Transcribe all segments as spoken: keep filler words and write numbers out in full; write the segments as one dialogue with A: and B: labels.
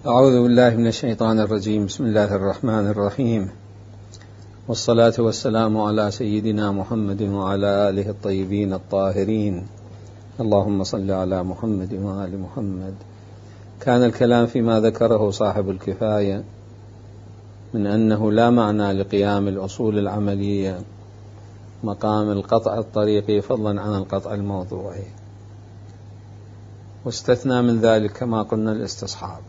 A: أعوذ بالله من الشيطان الرجيم. بسم الله الرحمن الرحيم، والصلاة والسلام على سيدنا محمد وعلى آله الطيبين الطاهرين. اللهم صل على محمد وآل محمد. كان الكلام فيما ذكره صاحب الكفاية من أنه لا معنى لقيام الأصول العملية مقام القطع الطريقي فضلا عن القطع الموضوعي، واستثنى من ذلك كما قلنا الاستصحاب.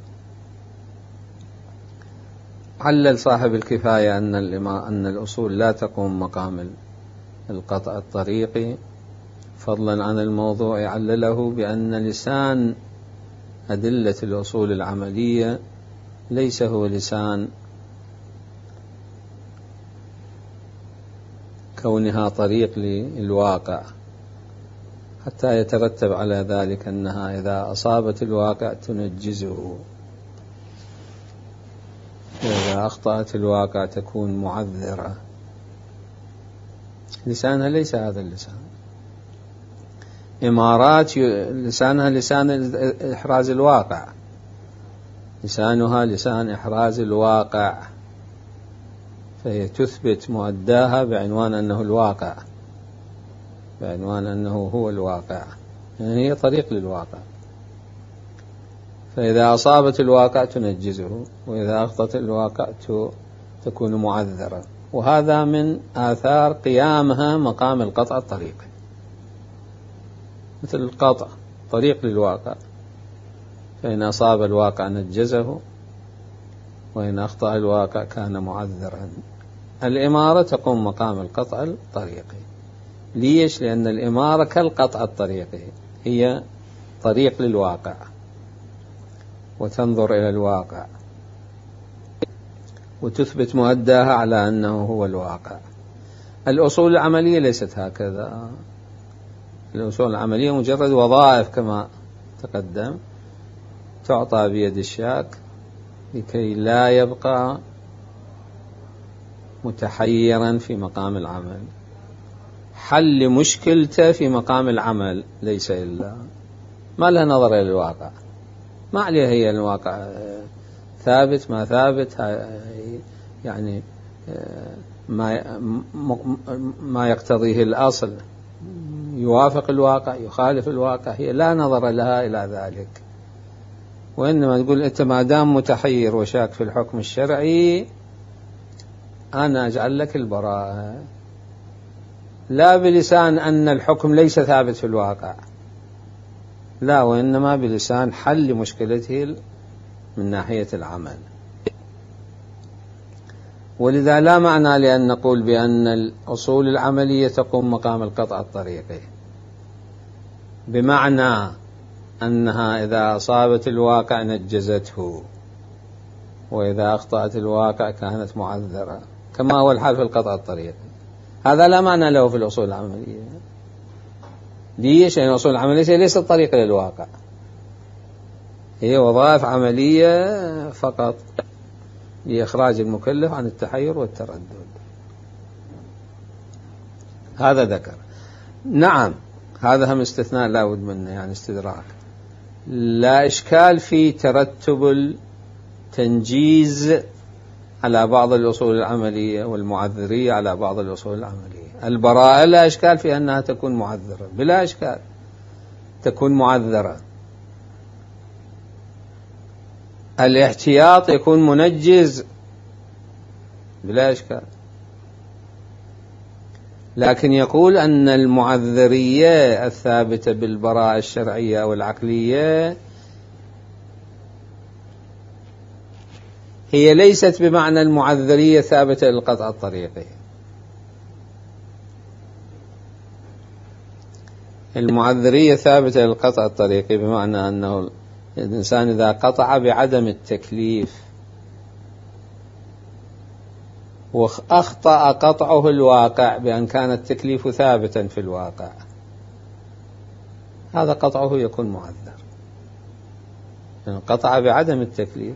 A: علل صاحب الكفاية أن أن الأصول لا تقوم مقام القطع الطريقي فضلا عن الموضوع، علله بأن لسان أدلة الأصول العملية ليس هو لسان كونها طريق للواقع، حتى يترتب على ذلك أنها إذا أصابت الواقع تنجزه، وإذا أخطأت الواقع تكون معذرة. لسانها ليس هذا اللسان. إمارات لسانها لسان إحراز الواقع، لسانها لسان إحراز الواقع، فهي تثبت مؤداها بعنوان أنه الواقع، بعنوان أنه هو الواقع، يعني هي طريق للواقع. فإذا أصابت الواقع تنجزه، وإذا أخطأت الواقع تكون معذرة، وهذا من آثار قيامها مقام القطع الطريقي. مثل القطع طريق للواقع، فإن أصاب الواقع نجزه، وإن أخطأ الواقع كان معذرا. الإمارة تقوم مقام القطع الطريقي. ليش؟ لأن الإمارة كالقطع الطريقي، هي طريق للواقع وتنظر إلى الواقع وتثبت مؤداها على أنه هو الواقع. الأصول العملية ليست هكذا. الأصول العملية مجرد وظائف كما تقدم، تعطى بيد الشاك لكي لا يبقى متحيرا في مقام العمل. حل مشكلته في مقام العمل ليس إلا ما لها نظر إلى الواقع، ما عليها هي الواقع ثابت ما ثابت، يعني ما ما يقتضيه الأصل يوافق الواقع يخالف الواقع، هي لا نظر لها إلى ذلك. وإنما تقول أنت ما دام متحير وشاك في الحكم الشرعي أنا أجعل لك البراءة، لا بلسان أن الحكم ليس ثابت في الواقع، لا، وإنما بلسان حل مشكلته من ناحية العمل. ولذا لا معنى لأن نقول بأن الأصول العملية تقوم مقام القطع الطريقي، بمعنى أنها إذا أصابت الواقع نجزته، وإذا أخطأت الواقع كانت معذرة، كما هو الحال في القطع الطريقي. هذا لا معنى له في الأصول العملية. ليش؟ لأن الأصول العملية ليست طريقة للواقع، هي وظائف عملية فقط لإخراج المكلف عن التحير والتردد. هذا ذكر. نعم، هذا هم استثناء لا بد منه، يعني استدراك. لا إشكال في ترتب التنجيز على بعض الأصول العملية والمعذرية على بعض الأصول العملية. البراءة لا إشكال في أنها تكون معذرة، بلا إشكال تكون معذرة. الاحتياط يكون منجز بلا إشكال. لكن يقول أن المعذرية الثابتة بالبراءة الشرعية والعقلية هي ليست بمعنى المعذرية ثابتة للقطع الطريقي. المعذرية ثابتة للقطع الطريقي بمعنى أنه الإنسان إذا قطع بعدم التكليف وأخطأ قطعه الواقع بأن كان التكليف ثابتا في الواقع، هذا قطعه يكون معذر، يعني قطع بعدم التكليف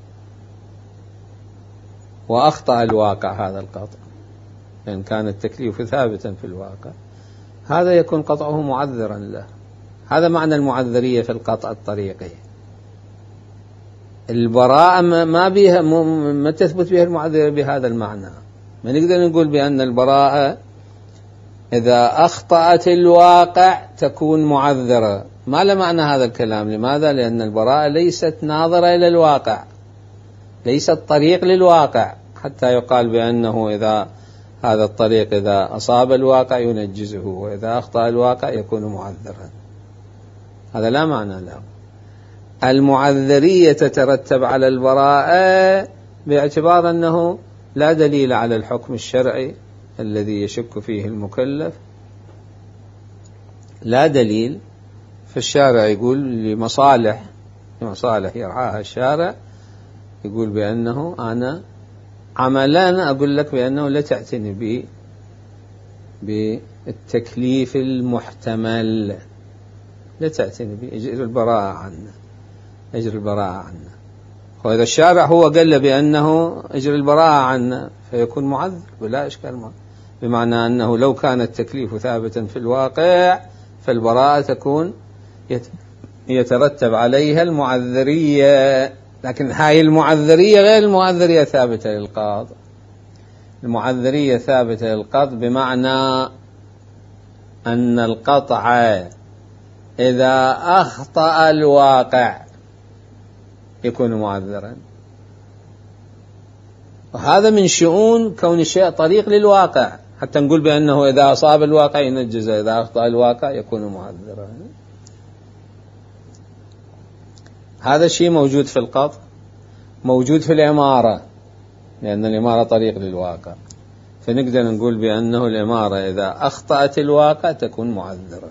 A: وأخطأ الواقع هذا القطع بأن كان التكليف ثابتا في الواقع، هذا يكون قطعه معذرا له. هذا معنى المعذرية في القطع الطريقي. البراءة ما بها ما تثبت بها المعذرية بهذا المعنى. ما نقدر نقول بأن البراءة إذا أخطأت الواقع تكون معذرة. ما له معنى هذا الكلام. لماذا؟ لأن البراءة ليست ناظرة إلى الواقع، ليست طريق للواقع حتى يقال بأنه إذا هذا الطريق إذا أصاب الواقع ينجزه وإذا أخطأ الواقع يكون معذرا. هذا لا معنى له. المعذرية تترتب على البراءة باعتبار أنه لا دليل على الحكم الشرعي الذي يشك فيه المكلف، لا دليل. فالشارع يقول لمصالح لمصالح يرعاها الشارع، يقول بأنه أنا عملا أقول لك بأنه لا تعتني بي بالتكليف المحتمل، لا تعتني بي، اجر البراءة عنه، اجر البراءة عنه. وإذا الشارع هو قال بأنه اجر البراءة عنه فيكون معذر بلا إشكال معه. بمعنى أنه لو كان التكليف ثابتا في الواقع فالبراءة تكون يترتب عليها المعذرية. لكن هاي المعذرية غير المعذرية ثابتة للقاض. المعذرية ثابتة للقاض بمعنى أن القطع إذا أخطأ الواقع يكون معذرا، وهذا من شؤون كون الشيء طريق للواقع حتى نقول بأنه إذا أصاب الواقع ينجز، إذا أخطأ الواقع يكون معذرا. هذا الشيء موجود في القطع، موجود في الإمارة، لأن الإمارة طريق للواقع، فنقدر نقول بأنه الإمارة إذا أخطأت الواقع تكون معذرة.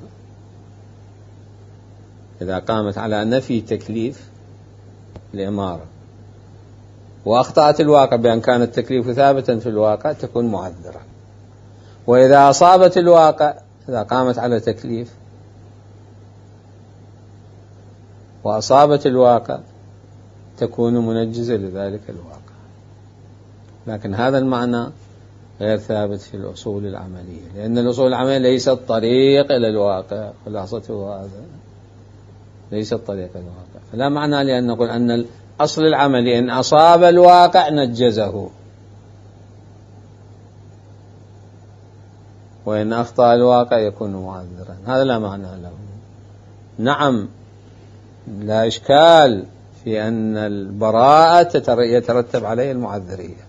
A: إذا قامت على نفي تكليف الإمارة وأخطأت الواقع بأن كان التكليف ثابتا في الواقع تكون معذرة. وإذا أصابت الواقع، إذا قامت على تكليف وأصابت الواقع تكون منجزة لذلك الواقع. لكن هذا المعنى غير ثابت في الأصول العملية، لأن الأصول العملية ليست طريق إلى الواقع، خلاصته هذا ليست طريق إلى الواقع. فلا معنى لأن نقول أن الأصل العملي إن أصاب الواقع نجزه، وإن أخطأ الواقع يكون معذرا. هذا لا معنى له. نعم، لا إشكال في أن البراءة يترتب عليه المعذرية،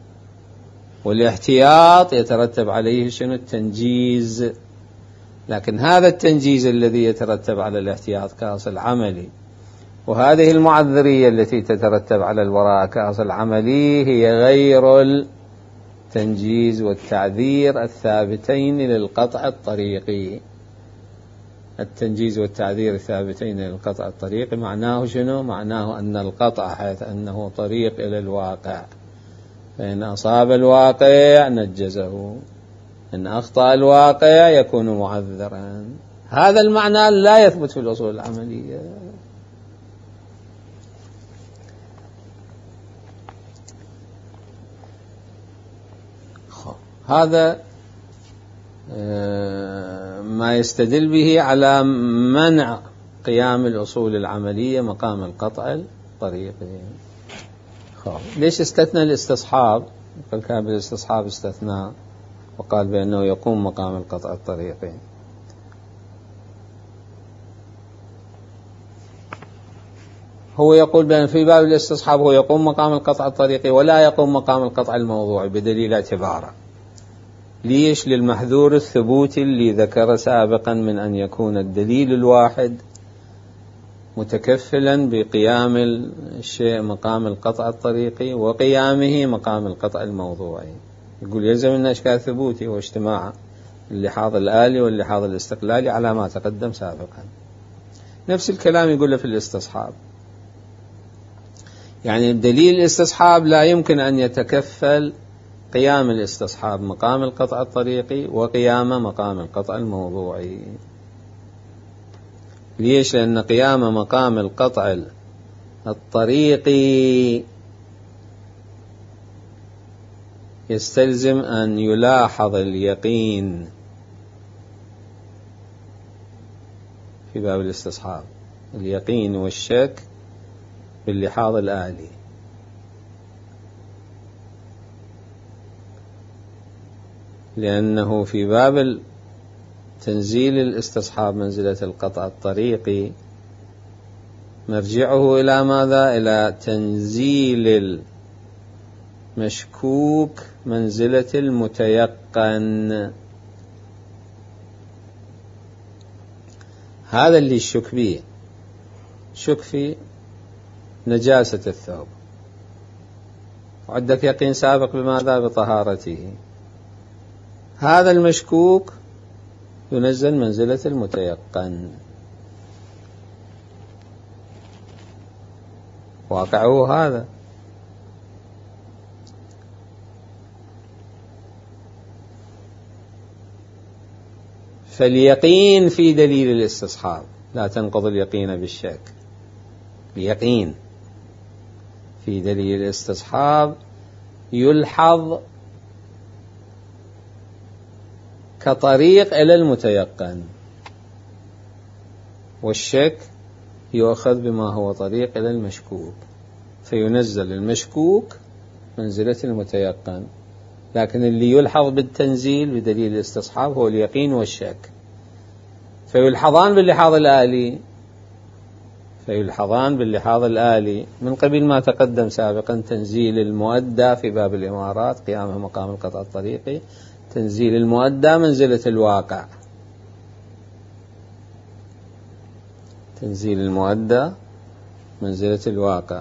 A: والاحتياط يترتب عليه شنو؟ التنجيز. لكن هذا التنجيز الذي يترتب على الاحتياط كأصل عملي، وهذه المعذرية التي تترتب على البراءة كأصل عملي هي غير التنجيز والتعذير الثابتين للقطع الطريقي. التنجيز والتعذير الثابتين للقطع الطريقي معناه شنو؟ معناه أن القطع حيث أنه طريق إلى الواقع، فإن أصاب الواقع نجزه، إن أخطأ الواقع يكون معذرا. هذا المعنى لا يثبت في الأصول العملية. هذا ما يستدل به على منع قيام الأصول العملية مقام القطع الطريقي. ليش استثنى الاستصحاب؟ قال كان بالاستصحاب استثناء وقال بأنه يقوم مقام القطع الطريقي. هو يقول بأن في باب الاستصحاب هو يقوم مقام القطع الطريقي ولا يقوم مقام القطع الموضوعي بدليل اعتباره. ليش؟ للمحذور الثبوتي اللي ذكر سابقا من أن يكون الدليل الواحد متكفلا بقيام الشيء مقام القطع الطريقي وقيامه مقام القطع الموضوعي. يقول يلزم لنا إشكال ثبوتي واجتماع اللحاظ الآلي واللحاظ الاستقلالي على ما تقدم سابقا. نفس الكلام يقول في الاستصحاب، يعني دليل الاستصحاب لا يمكن أن يتكفل قيام الاستصحاب مقام القطع الطريقي وقيام مقام القطع الموضوعي. ليش؟ لأن قيام مقام القطع الطريقي يستلزم أن يلاحظ اليقين في باب الاستصحاب. اليقين والشك باللحاظ الآلي، لأنه في باب تنزيل الاستصحاب منزلة القطع الطريقي مرجعه إلى ماذا؟ إلى تنزيل المشكوك منزلة المتيقن. هذا اللي الشك به، شك في نجاسة الثوب، وعندك يقين سابق بماذا؟ بطهارته. هذا المشكوك ينزل منزلة المتيقن، واقعه هذا. فاليقين في دليل الاستصحاب لا تنقض اليقين بالشك. اليقين في دليل الاستصحاب يلحظ كطريق إلى المتيقن، والشك يؤخذ بما هو طريق إلى المشكوك، فينزل المشكوك منزلة المتيقن. لكن اللي يلحظ بالتنزيل بدليل الاستصحاب هو اليقين والشك، فيلحظان باللحاظ الآلي فيلحظان باللحاظ الآلي من قبل ما تقدم سابقا: تنزيل المؤدى في باب الإمارات قيامه مقام القطع الطريقي، تنزيل المؤدى منزلة الواقع، تنزيل المؤدى منزلة الواقع.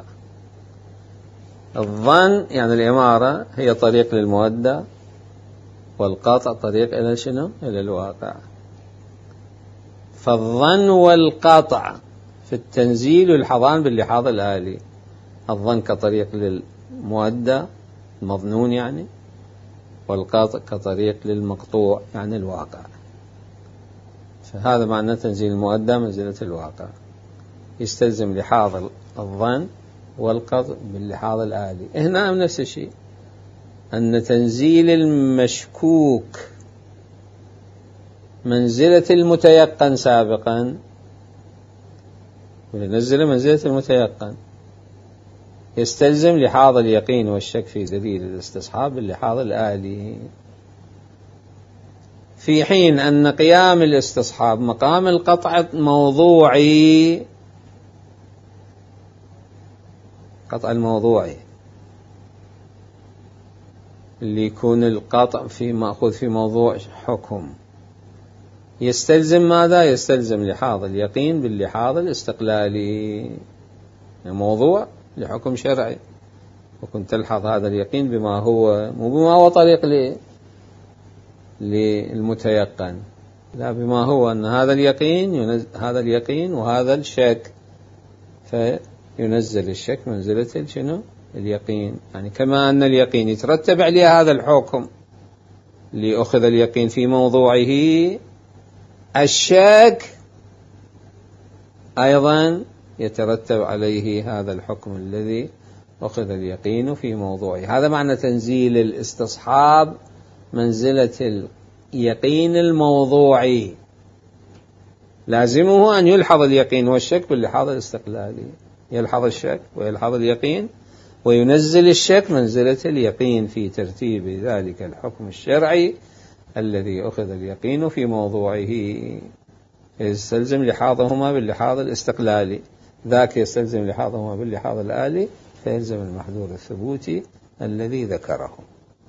A: الظن يعني الإمارة هي طريق للمؤدى، والقطع طريق إلى شنو؟ إلى الواقع. فالظن والقطع في التنزيل يلحظان باللحاظ الآلي، الظن كطريق للمؤدى المظنون يعني، والقطع كطريق للمقطوع يعني الواقع. فهذا معنى تنزيل المؤدى منزلة الواقع، يستلزم لحاظ الظن والقطع باللحاظ الآلي. هنا نفس الشيء، أن تنزيل المشكوك منزلة المتيقن سابقا، وننزل منزلة المتيقن، يستلزم لحاظ اليقين والشك في دليل الاستصحاب باللحاظ الآلي، في حين أن قيام الاستصحاب مقام القطع موضوعي، قطع الموضوعي اللي يكون القطع في مأخوذ في موضوع حكم، يستلزم ماذا؟ يستلزم لحاظ اليقين باللحاظ الاستقلالي، الموضوع لحكم شرعي، وكنت تلحظ هذا اليقين بما هو مو بما هو طريق للمتيقن، لا بما هو أن هذا اليقين هذا اليقين وهذا الشك، فينزل الشك منزلة شنو؟ اليقين. يعني كما أن اليقين يترتب عليه هذا الحكم لأخذ اليقين في موضوعه، الشك أيضا يترتب عليه هذا الحكم الذي أخذ اليقين في موضوعه. هذا معنى تنزيل الاستصحاب منزلة اليقين الموضوعي، لازمه أن يلحظ اليقين والشك باللحاظ الاستقلالي، يلحظ الشك ويلحظ اليقين، وينزل الشك منزلة اليقين في ترتيب ذلك الحكم الشرعي الذي أخذ اليقين في موضوعه، يستلزم لحاظهما باللحاظ الاستقلالي، ذاك يستلزم لحاظهما باللحاظ الآلي، فيلزم المحذور الثبوتي الذي ذكره.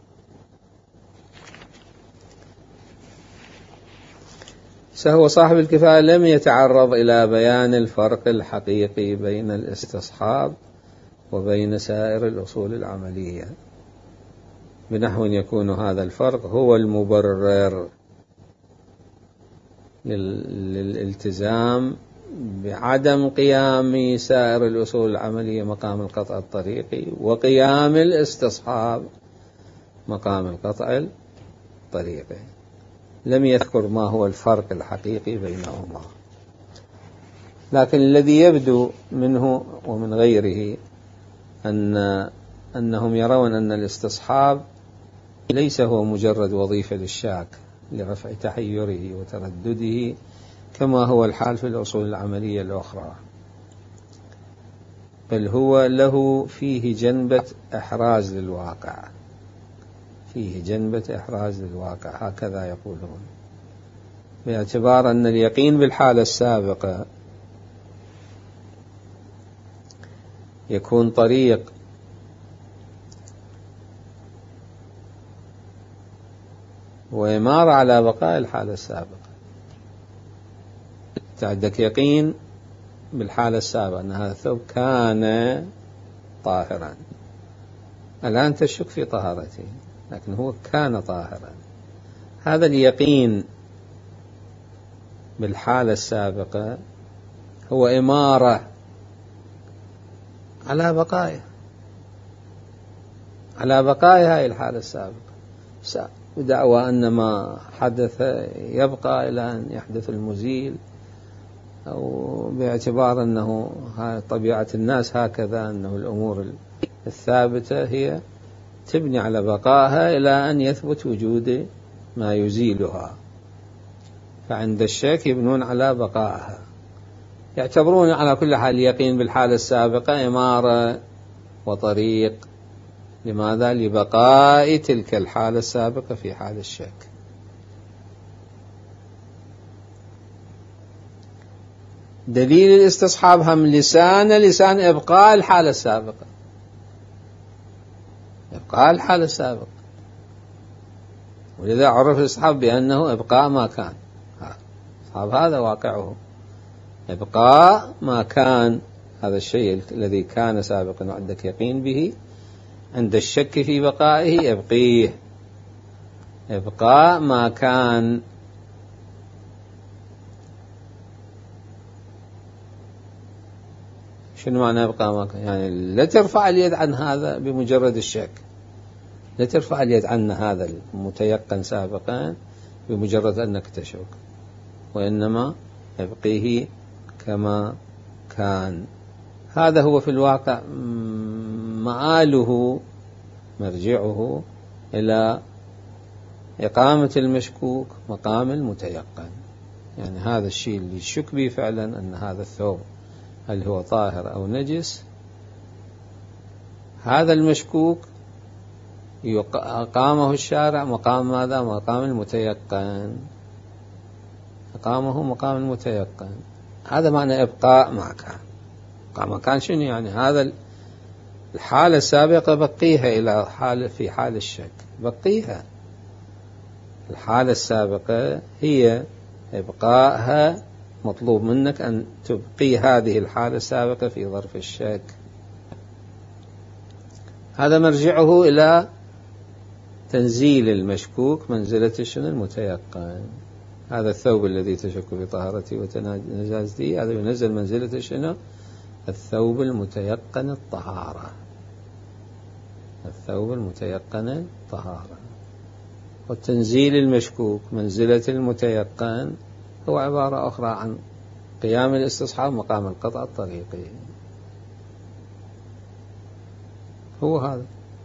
A: سهو صاحب الكفاية لم يتعرض إلى بيان الفرق الحقيقي بين الاستصحاب وبين سائر الأصول العملية، بنحو يكون هذا الفرق هو المبرر للالتزام بعدم قيام سائر الأصول العملية مقام القطع الطريقي، وقيام الاستصحاب مقام القطع الطريقي. لم يذكر ما هو الفرق الحقيقي بينهما، لكن الذي يبدو منه ومن غيره أن أنهم يرون أن الاستصحاب ليس هو مجرد وظيفة للشاك لرفع تحيره وتردده كما هو الحال في الأصول العملية الأخرى، بل هو له فيه جنبة إحراز للواقع، فيه جنبة إحراز للواقع، هكذا يقولون، باعتبار أن اليقين بالحالة السابقة يكون طريق وإمارة على بقاء الحالة السابقة. عندك يقين بالحالة السابقة أن هذا الثوب كان طاهرا، الآن تشك في طهارته، لكن هو كان طاهرا. هذا اليقين بالحالة السابقة هو إمارة على بقائه، على بقاء هذه الحالة السابقة، بدعوى أن ما حدث يبقى إلى أن يحدث المزيل، أو باعتبار أنه طبيعة الناس هكذا، أنه الأمور الثابتة هي تبني على بقائها إلى أن يثبت وجود ما يزيلها، فعند الشك يبنون على بقائها، يعتبرون على كل حال اليقين بالحالة السابقة إمارة وطريق. لماذا؟ لبقاء تلك الحالة السابقة في حال الشك. دليل الاستصحاب هم لسان لسان إبقاء الحالة السابقة، إبقاء الحالة السابقة، ولذا عرف الاستصحاب بأنه إبقاء ما كان، استصحاب هذا واقعه إبقاء ما كان، هذا الشيء الذي كان سابقا وعندك يقين به، عند الشك في بقائه ابقيه، إبقاء ما كان. شنو معنى إبقاء ما كان؟ يعني لا ترفع اليد عن هذا بمجرد الشك، لا ترفع اليد عن هذا المتيقن سابقا بمجرد أنك تشك، وإنما ابقيه كما كان. هذا هو في الواقع مآله مرجعه إلى إقامة المشكوك مقام المتيقن. يعني هذا الشيء اللي يشك به فعلا أن هذا الثوب هل هو طاهر أو نجس، هذا المشكوك أقامه الشارع مقام ماذا؟ مقام المتيقن، أقامه مقام المتيقن. هذا معنى إبقاء ما كان. إبقاء ما كان شنو يعني؟ هذا الحالة السابقة بقيها إلى حال في حال الشك، بقيها. الحالة السابقة هي إبقائها، مطلوب منك أن تبقي هذه الحالة السابقة في ظرف الشك. هذا مرجعه إلى تنزيل المشكوك منزلة شنو؟ المتيقن. هذا الثوب الذي تشك في طهارته وتنجاسته هذا ينزل منزلة شنو؟ الثوب المتيقن الطهارة، الثوب المتيقن الطهارة. والتنزيل المشكوك منزلة المتيقن هو عبارة أخرى عن قيام الاستصحاب مقام القطع الطريقي، هو هذا.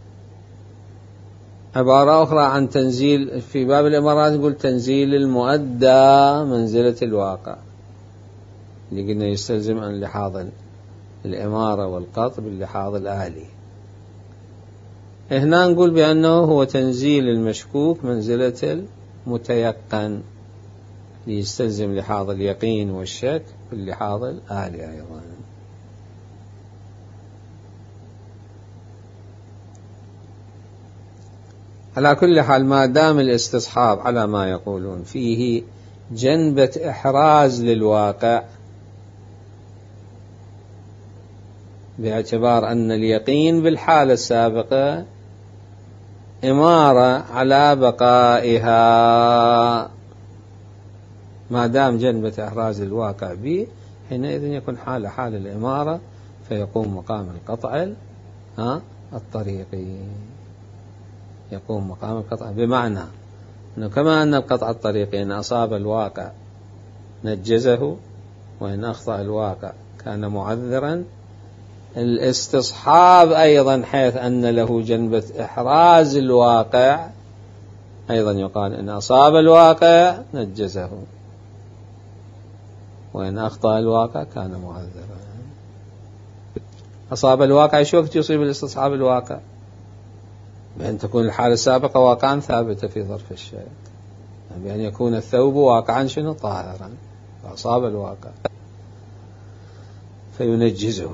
A: عبارة أخرى عن تنزيل، في باب الإمارات نقول تنزيل المؤدى منزلة الواقع، اللي قلنا يستلزم أن لحاظ الإمارة والقطع باللحاظ الآلي. هنا نقول بأنه هو تنزيل المشكوك منزلة المتيقن، ليستلزم لحاظ اليقين والشك باللحاظ الآلي أيضا. على كل حال ما دام الاستصحاب على ما يقولون فيه جنبة إحراز للواقع، باعتبار أن اليقين بالحالة السابقة إمارة على بقائها، ما دام جنبة إحراز الواقع به حينئذ يكون حال حال الإمارة، فيقوم مقام القطع ها الطريقي، يقوم مقام القطع. بمعنى أنه كما أن القطع الطريقي إن أصاب الواقع نجزه، وإن أخطأ الواقع كان معذرا، الاستصحاب أيضا حيث أن له جنبة إحراز الواقع أيضا يقال إن أصاب الواقع نجزه، وإن أخطأ الواقع كان معذرا. أصاب الواقع شو وقت يصيب الاستصحاب الواقع؟ بأن تكون الحالة السابقة واقعا ثابتة في ظرف الشيء، بأن يكون الثوب واقعا شنو طاهرا فأصاب الواقع فينجزه.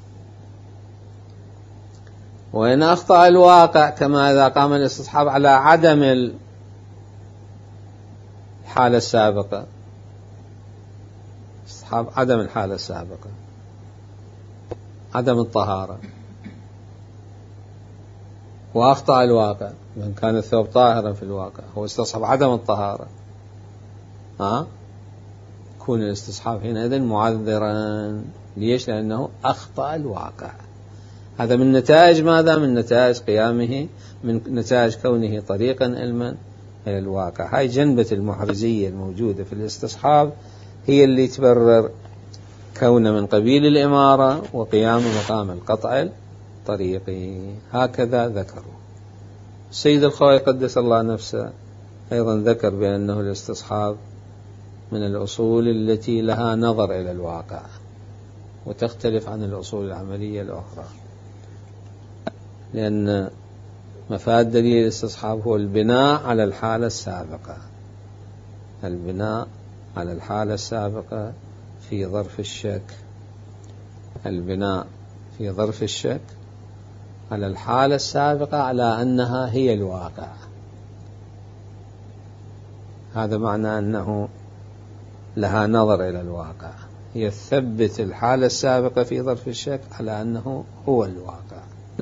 A: وإن أخطأ الواقع كما إذا قام الاستصحاب على عدم الحالة السابقة، استصحاب عدم الحالة السابقة، عدم الطهارة، وأخطأ الواقع من كان الثوب طاهرا في الواقع، هو استصحب عدم الطهارة، ها يكون الاستصحاب حينئذ معذرا. ليش؟ لأنه أخطأ الواقع. هذا من نتائج ماذا؟ من نتائج قيامه، من نتائج كونه طريقا علما إلى الواقع. هاي جنبة المحرزية الموجودة في الاستصحاب هي اللي تبرر كونه من قبيل الإمارة وقيام مقام القطع الطريقي. هكذا ذكروا. السيد الخوئي قدس الله نفسه أيضا ذكر بأنه الاستصحاب من الأصول التي لها نظر إلى الواقع وتختلف عن الأصول العملية الأخرى، لأن مفاد دليل الاستصحاب هو البناء على الحالة السابقة، البناء على الحالة السابقة في ظرف الشك، البناء في ظرف الشك على الحالة السابقة على أنها هي الواقع. هذا معنى أنه لها نظر إلى الواقع، هي تثبت الحالة السابقة في ظرف الشك على أنه هو الواقع،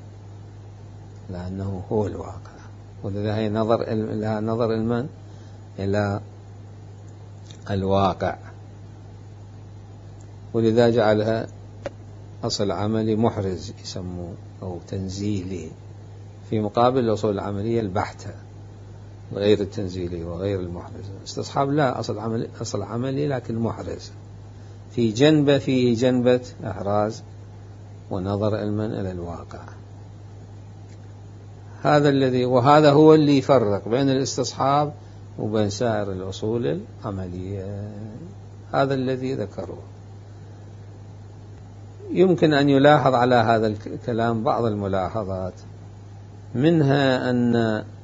A: لأنه هو الواقع. ولذا هي نظر لها نظر المن إلى الواقع، ولذا جعلها أصل عملي محرز يسموه أو تنزيلي، في مقابل الأصول العملية البحتة غير التنزيلي وغير المحرز. استصحاب لا أصل عملي، أصل عملي لكن محرز، في جنبة فيه جنبة إحراز ونظر علما إلى الواقع. هذا الذي وهذا هو اللي يفرق بين الاستصحاب وبين سائر الأصول العملية. هذا الذي ذكروه. يمكن أن يلاحظ على هذا الكلام بعض الملاحظات، منها أن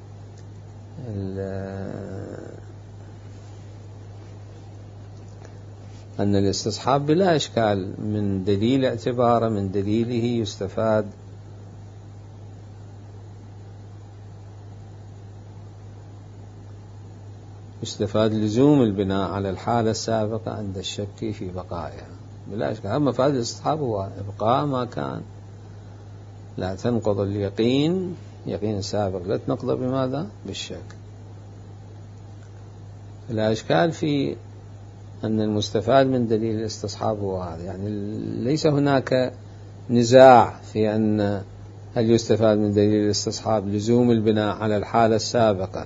A: أن الاستصحاب بلا إشكال من دليل اعتباره، من دليله يستفاد يستفاد لزوم البناء على الحالة السابقة عند الشك في بقائها بلا إشكال. أما مفاد الاستصحاب هو إبقاء ما كان، لا تنقض اليقين، يقين سابق لا تنقض بماذا؟ بالشك. لا إشكال في أن المستفاد من دليل الاستصحاب هو هذا، يعني ليس هناك نزاع في أن هل يستفاد من دليل الاستصحاب لزوم البناء على الحالة السابقة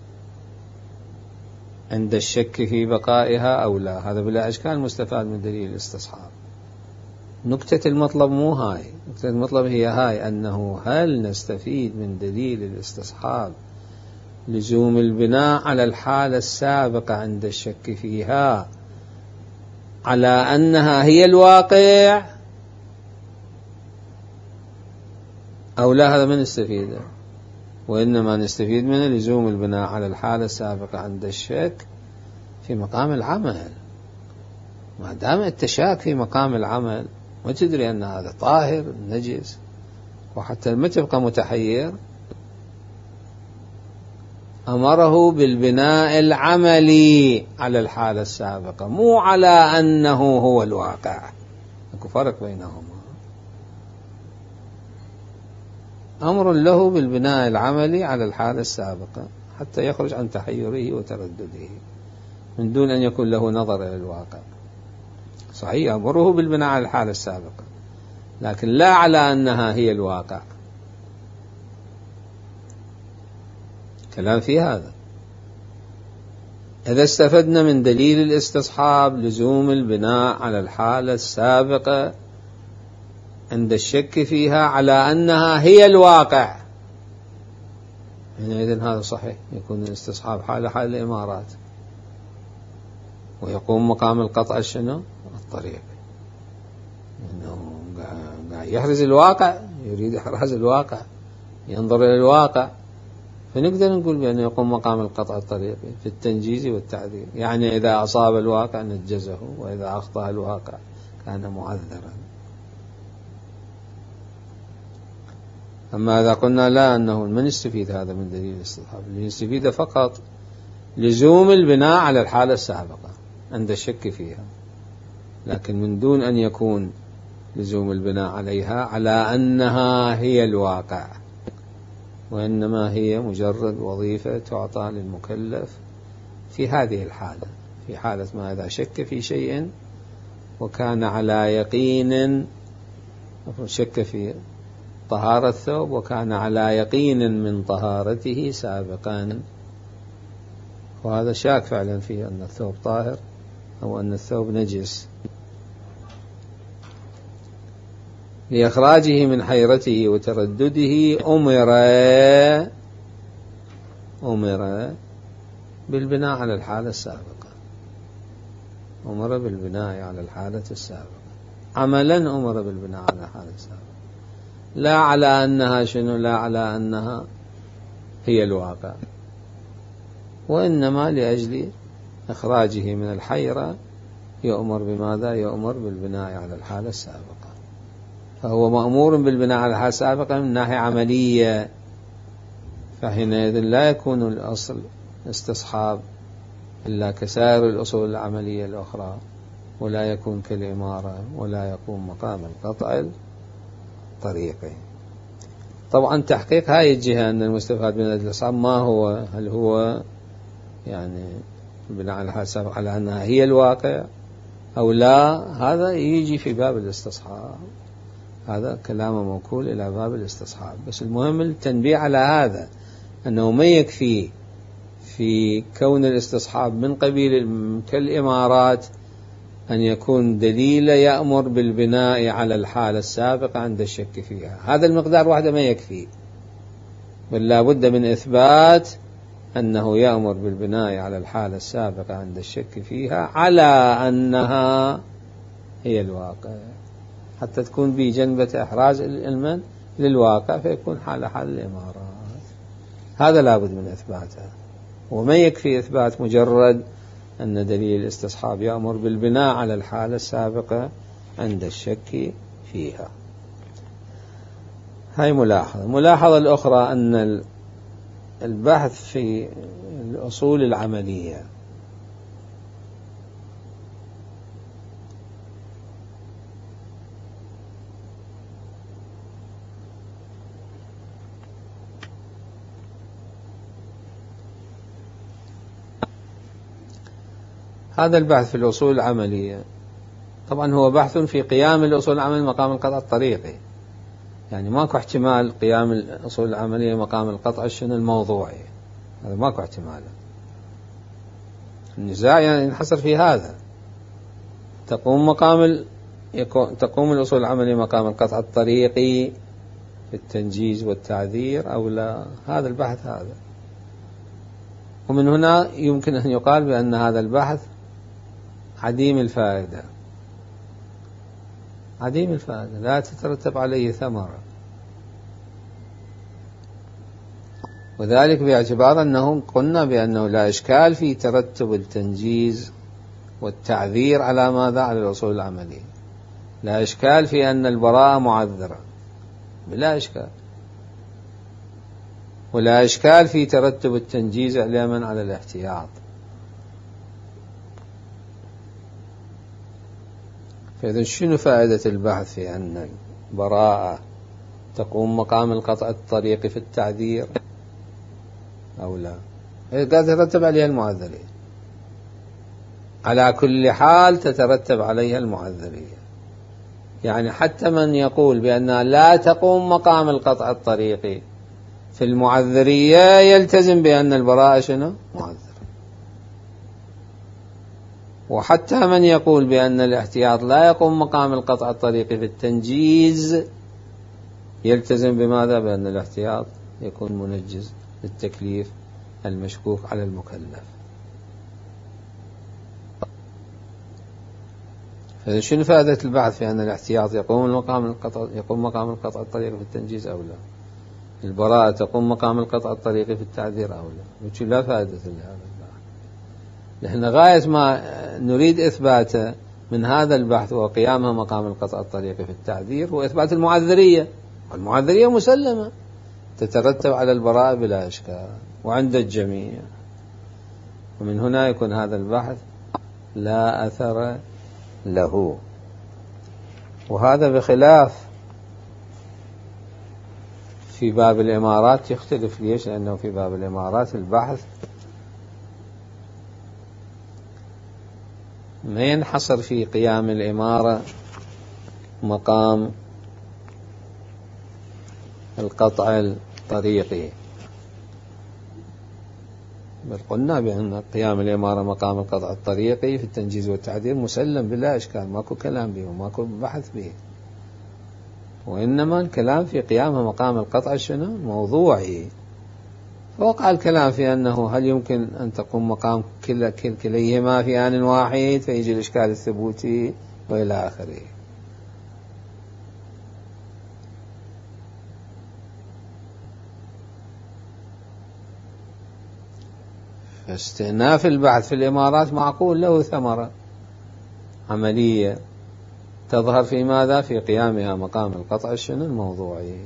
A: عند الشك في بقائها أو لا. هذا بلا إشكال مستفاد من دليل الاستصحاب. نكتة المطلب مو هاي، نكتة المطلب هي هاي، أنه هل نستفيد من دليل الاستصحاب لزوم البناء على الحالة السابقة عند الشك فيها على أنها هي الواقع أو لا. هذا ما نستفيده، وإنما نستفيد من لزوم البناء على الحالة السابقة عند الشك في مقام العمل. ما دام التشاك في مقام العمل وتدري أن هذا طاهر نجس، وحتى ما تبقى متحير، أمره بالبناء العملي على الحالة السابقة مو على أنه هو الواقع. اكو فرق بينهما. أمر له بالبناء العملي على الحالة السابقة حتى يخرج عن تحيره وتردده من دون أن يكون له نظر إلى الواقع. صحيح أمره بالبناء على الحالة السابقة، لكن لا على أنها هي الواقع. كلام في هذا. إذا استفدنا من دليل الاستصحاب لزوم البناء على الحالة السابقة عند الشك فيها على أنها هي الواقع، حينئذ هذا صحيح، يكون الاستصحاب حال حال الإمارات، ويقوم مقام القطع شنو؟ الطريق، إنه قاعد يحرز الواقع، يريد إحراز الواقع، ينظر إلى الواقع، فنقدر نقول بأنه يقوم مقام القطع الطريقي في التنجيز والتعذير. يعني إذا أصاب الواقع نجزه، وإذا أخطأ الواقع كان معذرا. أما إذا قلنا لا، أنه من يستفيد هذا من دليل الاستصحاب؟ اللي يستفيد فقط لزوم البناء على الحالة السابقة عند الشك فيها، لكن من دون أن يكون لزوم البناء عليها على أنها هي الواقع، وإنما هي مجرد وظيفة تعطى للمكلف في هذه الحالة، في حالة ما إذا شك في شيء وكان على يقين، شك في طهارة الثوب وكان على يقين من طهارته سابقا، وهذا شاك فعلا في أن الثوب طاهر أو أن الثوب نجس، لإخراجه من حيرته وتردده أمر أمر بالبناء على الحالة السابقة، أمر بالبناء على الحالة السابقة عملا، أمر بالبناء على الحالة السابقة، لا على أنها شنو، لا على أنها هي الواقع، وإنما لأجل إخراجه من الحيرة يؤمر بماذا؟ يؤمر بالبناء على الحالة السابقة. فهو مأمور بالبناء على الحالة السابقة من ناحية عملية، فحينئذ لا يكون الأصل استصحاب إلا كسائر الأصول العملية الأخرى، ولا يكون كالإمارة، ولا يقوم مقام القطع الطريقي. طبعا تحقيق هاي الجهة أن المستفاد من الاستصحاب ما هو، هل هو يعني البناء على الحالة السابقة على أنها هي الواقع أو لا، هذا يجي في باب الاستصحاب، هذا كلام موكول إلى باب الاستصحاب. بس المهم التنبيه على هذا، أنه ما يكفي في كون الاستصحاب من قبيل كالإمارات أن يكون دليل يأمر بالبناء على الحالة السابقة عند الشك فيها، هذا المقدار وحده ما يكفي، بل لا بد من إثبات أنه يأمر بالبناء على الحالة السابقة عند الشك فيها على أنها هي الواقع، حتى تكون بجنبة إحراز المن للواقع، فيكون حال حال الإمارات. هذا لابد من إثباته، وما يكفي إثبات مجرد أن دليل الاستصحاب يأمر بالبناء على الحالة السابقة عند الشك فيها. هاي ملاحظة. الملاحظة الأخرى أن البحث في الأصول العملية هذا البحث في الأصول العملية طبعا هو بحث في قيام الأصول العملية مقام القطع الطريقي، يعني ماكو احتمال قيام الأصول العملية مقام القطع الشنو الموضوعي، هذا ماكو احتمال. النزاع يعني ينحصر في هذا، تقوم مقام ال... يكون... تقوم الأصول العملية مقام القطع الطريقي في التنجيز والتعذير أو لا، هذا البحث هذا. ومن هنا يمكن أن يقال بأن هذا البحث عديم الفائدة، عديم الفائدة، لا تترتب عليه ثمرة، وذلك باعتبار أنه قلنا بأنه لا إشكال في ترتب التنجيز والتعذير على ماذا؟ على الأصول العملية، لا إشكال في أن البراءة معذرة بلا إشكال، ولا إشكال في ترتب التنجيز إعلاما على الاحتياط. فإذا شنو فائدة البحث في أن البراءة تقوم مقام القطع الطريقي في التعذير أو لا؟ قد تترتب عليها المعذرية، على كل حال تترتب عليها المعذرية، يعني حتى من يقول بأنها لا تقوم مقام القطع الطريقي في المعذرية يلتزم بأن البراءة شنو؟ معذرة. وحتى من يقول بأن الاحتياط لا يقوم مقام القطع الطريقي في التنجيز يلتزم بماذا؟ بأن الاحتياط يكون منجز للتكليف المشكوك على المكلف. شنو فائدة البحث في أن الاحتياط يقوم مقام القطع يقوم مقام القطع الطريقي في التنجيز أو لا؟ البراءة تقوم مقام القطع الطريقي في التعذير أو لا؟ وش لا فائدة لهذا البحث. نحن غاية ما نريد إثباته من هذا البحث وقيامها مقام القطع الطريقي في التعذير وإثبات المعذرية، والمعذرية مسلمة تترتب على البراءة بلا إشكال وعند الجميع، ومن هنا يكون هذا البحث لا أثر له. وهذا بخلاف في باب الإمارات، يختلف ليش؟ لأنه في باب الإمارات البحث ما ينحصر في قيام الإمارة مقام القطع الطريقي، بل قلنا بأن قيام الإمارة مقام القطع الطريقي في التنجيز والتعديل مسلم بلا إشكال، ماكو كلام به وماكو بحث به، وإنما الكلام في قيامها مقام القطع شنو؟ موضوعي. فوقع الكلام في أنه هل يمكن أن تقوم مقام كل كل كليهما في آن واحد فيجي الإشكال الثبوتي وإلى آخره. فاستئناف البحث في الإمارات معقول له ثمرة عملية تظهر في ماذا؟ في قيامها مقام القطع شنو؟ الموضوعي،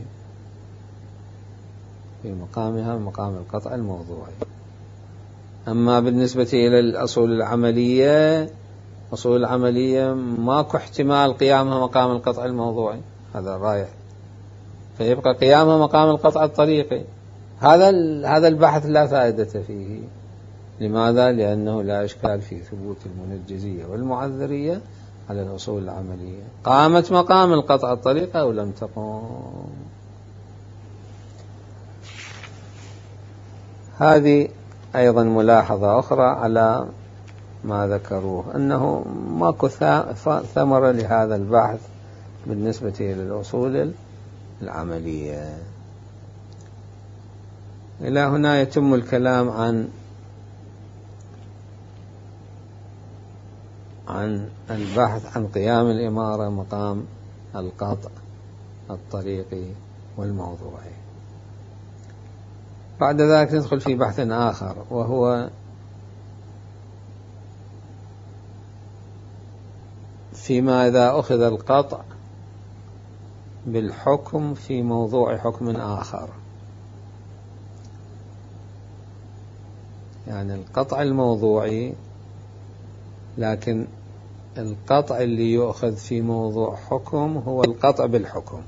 A: في مقامها مقام القطع الموضوعي. أما بالنسبة إلى الأصول العملية، أصول العملية ماكو احتمال قيامها مقام القطع الموضوعي، هذا رايح، فيبقى قيامها مقام القطع الطريقي. هذا هذا البحث لا فائدة فيه. لماذا؟ لأنه لا إشكال في ثبوت المنجزية والمعذرية على الأصول العملية. قامت مقام القطع الطريقي أو لم تقوم؟ هذه أيضا ملاحظة أخرى على ما ذكروه، أنه ماكو ثمرة لهذا البحث بالنسبة إلى الأصول العملية. إلى هنا يتم الكلام عن عن البحث عن قيام الإمارة مقام القطع الطريقي والموضوعي. بعد ذلك ندخل في بحث آخر، وهو فيما إذا أخذ القطع بالحكم في موضوع حكم آخر. يعني القطع الموضوعي، لكن القطع اللي يؤخذ في موضوع حكم هو القطع بالحكم،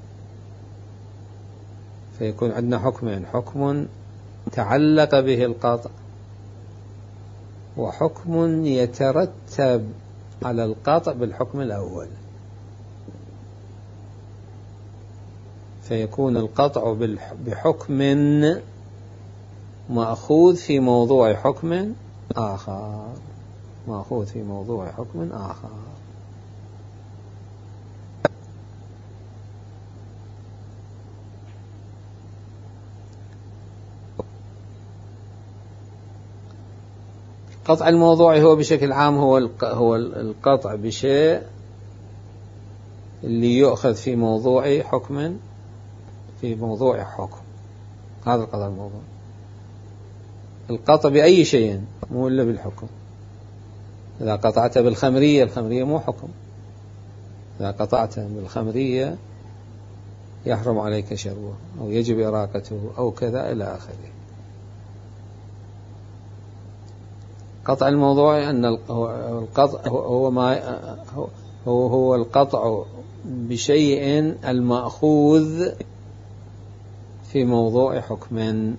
A: فيكون عندنا حكمين: حكم تعلق به القطع، وحكم يترتب على القطع بالحكم الأول. فيكون القطع بحكم مأخوذ في موضوع حكم آخر، مأخوذ في موضوع حكم آخر. القطع الموضوعي هو بشكل عام هو هو القطع بشيء اللي يؤخذ في موضوع حكم، في موضوع حكم، هذا القطع الموضوعي. القطع بأي شيء مو إلا بالحكم. إذا قطعت بالخمرية، الخمرية مو حكم. إذا قطعت بالخمرية يحرم عليك شربه أو يجب إراقته أو كذا إلى آخره. قطع الموضوع أن القطع هو ما هو هو القطع بشيء المأخوذ في موضوع حكم.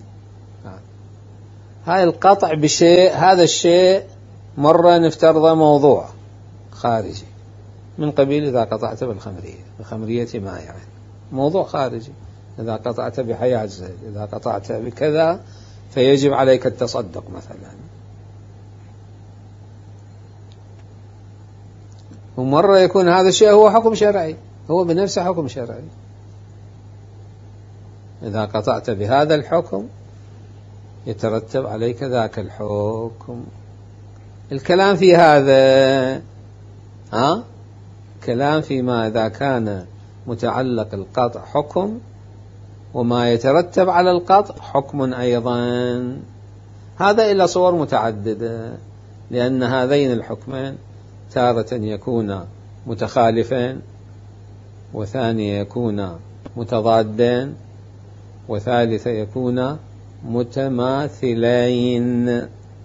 A: هاي القطع بشيء، هذا الشيء مرة نفترض موضوع خارجي من قبيل إذا قطعت بالخمرية، بخمرية ما يعني موضوع خارجي. إذا قطعت بحياة زيد، إذا قطعت بكذا فيجب عليك التصدق مثلا. ومرة يكون هذا الشيء هو حكم شرعي، هو بنفسه حكم شرعي. إذا قطعت بهذا الحكم يترتب عليك ذاك الحكم. الكلام في هذا ها كلام فيما إذا كان متعلق القطع حكم وما يترتب على القطع حكم أيضا. هذا إلى صور متعددة، لأن هذين الحكمين تارة يكون متخالفين، وثانية يكون متضادين، وثالثة يكون متماثلين،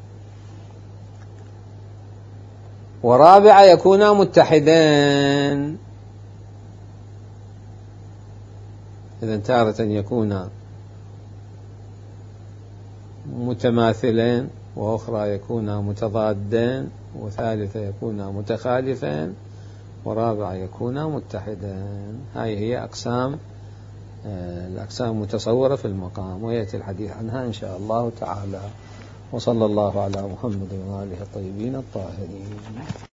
A: ورابعة يكون متحدين. إذن تارة يكون متماثلين، وأخرى يكون متضادين، وثالثة يكون متخالفين، ورابعة يكون متحدين. هاي هي أقسام الأقسام المتصورة في المقام، ويأتي الحديث عنها إن شاء الله تعالى. وصلى الله على محمد وآله الطيبين الطاهرين.